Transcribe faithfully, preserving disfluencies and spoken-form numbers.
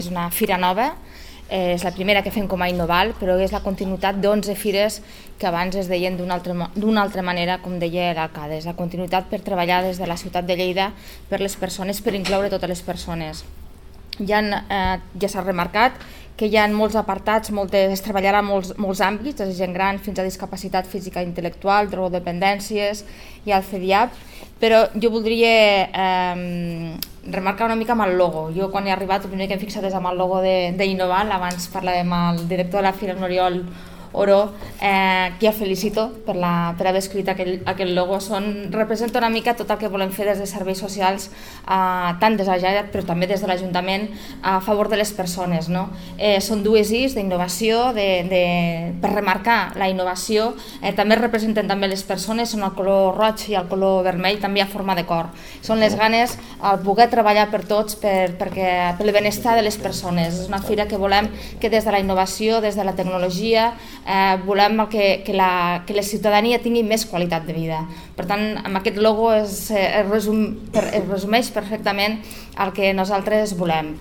És una fira nova, és la primera que fem com a Innoval, però és la continuïtat d'onze fires que abans es deien d'una altra, d'una altra manera, com deia l'alcalde. És la continuïtat per treballar des de la ciutat de Lleida per les persones, per incloure totes les persones. Ja, eh, ja s'ha remarcat que hi ha molts apartats, moltes, es treballarà en molts, molts àmbits, des de gent gran fins a discapacitat física i intel·lectual, drogodependències i el C D A P, però jo voldria eh, remarcar una mica amb el logo. Jo quan he arribat el primer que em fixat és amb el logo d'Innoval, abans parlàvem amb el director de la Fira, Oriol Oro, eh, que jo felicito per, la, per haver escrit aquell, aquell logo. Són, representa una mica tot el que volem fer des de serveis socials, eh, tant des de la Generalitat però també des de l'Ajuntament, a favor de les persones, no? Eh, són dues Is d'innovació, de, de, per remarcar la innovació. Eh, també representen també les persones, són el color roig i el color vermell, també a forma de cor. Són les ganes, el poder treballar per tots, per, perquè, per el benestar de les persones. És una fira que volem que des de la innovació, des de la tecnologia, Eh, volem que, que, la, que la ciutadania tingui més qualitat de vida. Per tant, amb aquest logo es, es, resum, es resumeix perfectament el que nosaltres volem.